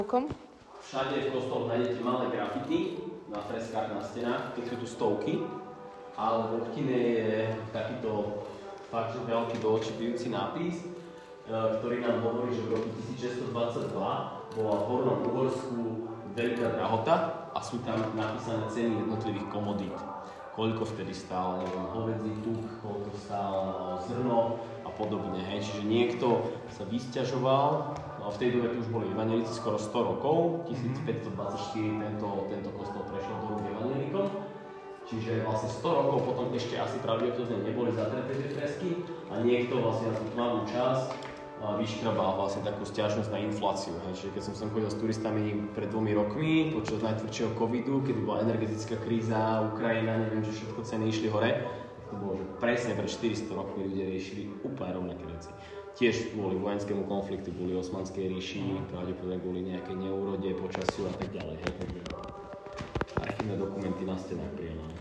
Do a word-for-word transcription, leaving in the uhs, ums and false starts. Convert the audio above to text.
Všade v kostoloch nájdete malé grafity na freskách na stenách, keď sú tu stovky, ale v Optine je takýto fakt, že veľký do očí bijúci nápis, ktorý nám hovorí, že v roku tisícšesťstodvadsaťdva bola v Hornom Uhorsku veľká drahota a sú tam napísané ceny jednotlivých komodít. Koľko vtedy stálo, neviem, hovedzí tuk, koľko stálo zrno a podobne, hej. Čiže niekto sa vysťažoval, no v tej dobe tu už boli evanjelici skoro sto rokov, tisícpäťstodvadsaťštyri tento, tento kostol prešiel do rúk evanjelikom. Čiže vlastne sto rokov potom ešte asi pravdepodobne neboli zatreté tie fresky a niekto vlastne na tú tmavú časť vyškrabal vlastne takú sťažnosť na infláciu. Hej. Čiže keď som sem chodil s turistami pred dvomi rokmi, počas najtvrdšieho covidu, kedy bola energetická kríza, Ukrajina, neviem, že všetko ceny išli hore, to bolo, že presne pred štyristo rokmi ľudia riešili úplne rovnaké veci. Tiež kvôli vojenskému konfliktu, kvôli Osmanskej ríši, pravdepodobne kvôli nejakej neúrode, počasiu a tak ďalej. Hej. Archívne dokumenty na stenách priamo.